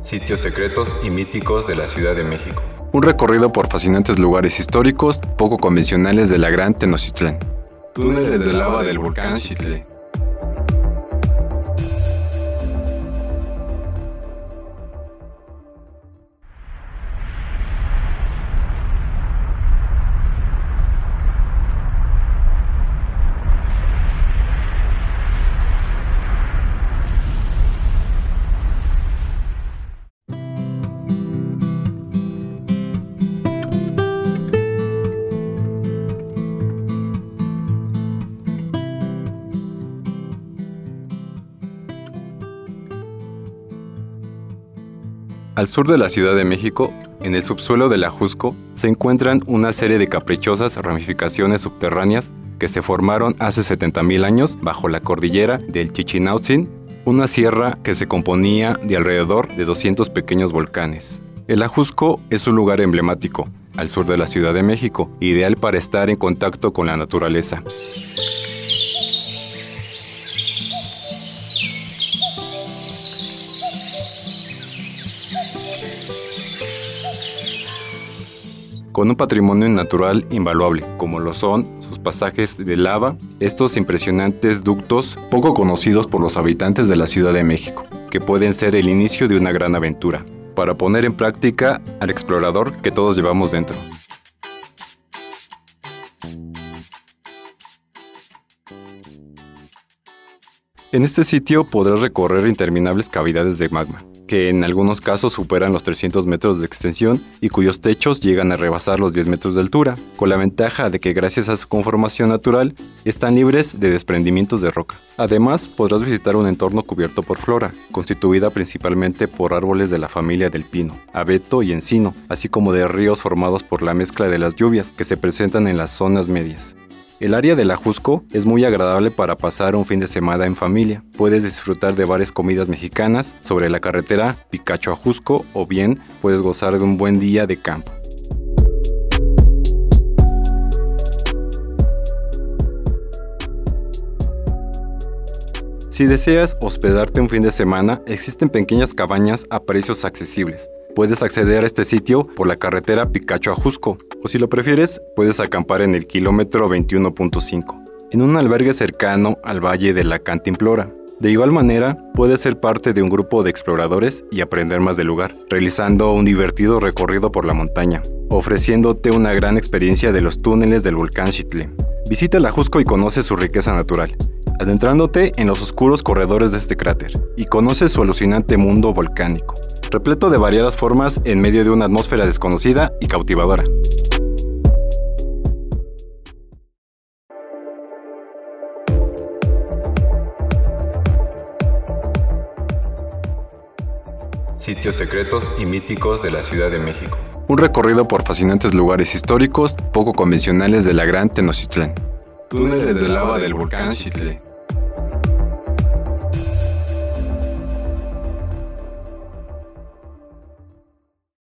Sitios secretos y míticos de la Ciudad de México. Un recorrido por fascinantes lugares históricos poco convencionales de la Gran Tenochtitlán. Túneles de lava del volcán Xitle. Al sur de la Ciudad de México, en el subsuelo del Ajusco, se encuentran una serie de caprichosas ramificaciones subterráneas que se formaron hace 70.000 años bajo la cordillera del Chichinautzin, una sierra que se componía de alrededor de 200 pequeños volcanes. El Ajusco es un lugar emblemático, al sur de la Ciudad de México, ideal para estar en contacto con la naturaleza. Con un patrimonio natural invaluable, como lo son sus pasajes de lava, estos impresionantes ductos poco conocidos por los habitantes de la Ciudad de México, que pueden ser el inicio de una gran aventura, para poner en práctica al explorador que todos llevamos dentro. En este sitio podrás recorrer interminables cavidades de magma, que en algunos casos superan los 300 metros de extensión y cuyos techos llegan a rebasar los 10 metros de altura, con la ventaja de que gracias a su conformación natural están libres de desprendimientos de roca. Además, podrás visitar un entorno cubierto por flora, constituida principalmente por árboles de la familia del pino, abeto y encino, así como de ríos formados por la mezcla de las lluvias que se presentan en las zonas medias. El área del Ajusco es muy agradable para pasar un fin de semana en familia. Puedes disfrutar de varias comidas mexicanas sobre la carretera Picacho-Ajusco o bien puedes gozar de un buen día de campo. Si deseas hospedarte un fin de semana, existen pequeñas cabañas a precios accesibles. Puedes acceder a este sitio por la carretera Picacho-Ajusco, o si lo prefieres, puedes acampar en el kilómetro 21.5, en un albergue cercano al Valle de la Cantimplora. De igual manera, puedes ser parte de un grupo de exploradores y aprender más del lugar, realizando un divertido recorrido por la montaña, ofreciéndote una gran experiencia de los túneles del volcán Xitle. Visita el Ajusco y conoce su riqueza natural, adentrándote en los oscuros corredores de este cráter, y conoce su alucinante mundo volcánico, repleto de variadas formas en medio de una atmósfera desconocida y cautivadora. Sitios secretos y míticos de la Ciudad de México. Un recorrido por fascinantes lugares históricos poco convencionales de la Gran Tenochtitlán. Túneles de lava del volcán Xitle.